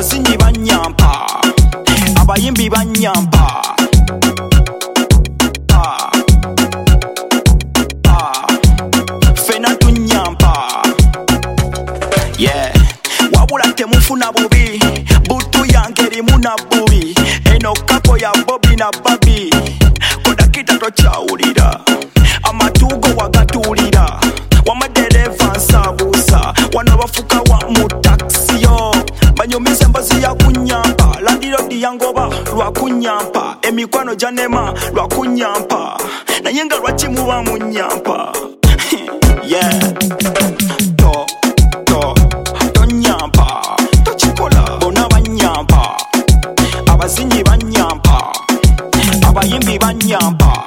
abazinyi banyampa abayimbi banyampa fena tunyampa yeah wabula temufuna bubi butu yange erimu na bubi eno kapo ya Bobby na Babi kodakita tokyawulira amatugo wagatulira wamadereva nsabuusa wano bafuka wa mu taxiyo banyumiza embazi ya kunyampa landirodi yangoba lwa kunyampa emikwano janema lwa kunyampa naye nga lwaki muba munyampa yeah tonyampa tokikola bona banyampa abazinyi banyampa abayimbi banyampa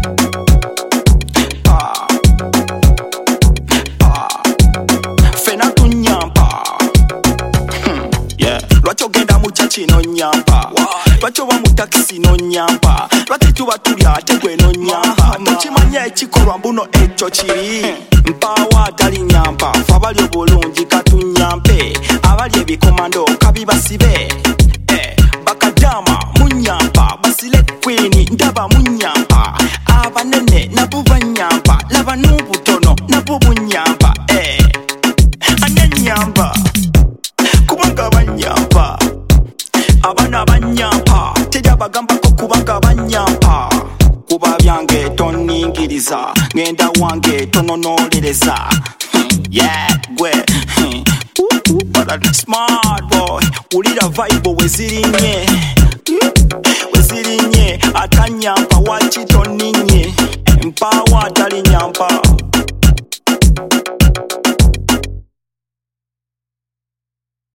fena tunyampa yeah lwaki ogenda mu chachi no nyampa lwaki oba mu taxi no nyampa lwaki tuba tulya ate gwe no nyampa tokimanya ekikolwa mbuno ekyo kiri mpawa atali nyampa fe abali obulungi katunyampe abali ebikomando kabibasibe bakadama munyampa basile kwini ndaba munyampa abanene nabo banyampa laba n'obutono nabo bunyampa anyanyampa kubanga banyampa abana banyampa teri abagambako kubanga banyampa kuba byange toningiriza ngenda wange tononolereza yeah gwe smart boy ulira vibe wezirinye atanyampa wachitoninye mpawa atali nyampa